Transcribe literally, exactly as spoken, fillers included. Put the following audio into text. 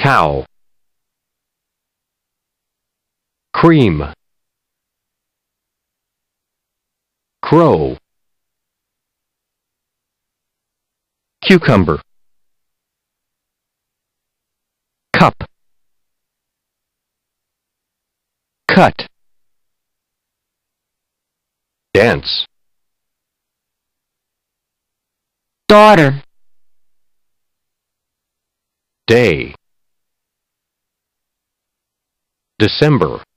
cow, cream, crow, cucumber, cup, cut, dance, daughter, day, December.